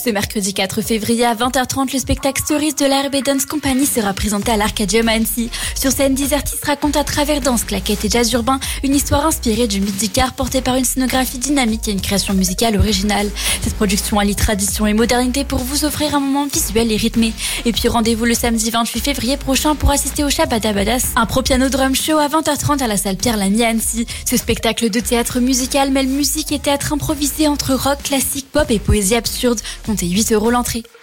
Ce mercredi 4 février à 20h30, le spectacle Stories de la RB Dance Company sera présenté à l'Arcadium à Annecy. Sur scène, 10 artistes racontent à travers danse, claquettes et jazz urbain une histoire inspirée du mythe d'Icare portée par une scénographie dynamique et une création musicale originale. Cette production allie tradition et modernité pour vous offrir un moment visuel et rythmé. Et puis rendez-vous le samedi 28 février prochain pour assister au Shabadabadas, un pro piano drum show à 20h30 à la salle Pierre Lamy à Annecy. Ce spectacle de théâtre musical mêle musique et théâtre improvisé entre rock, classique, pop et poésie absurde. Comptez 8 € l'entrée.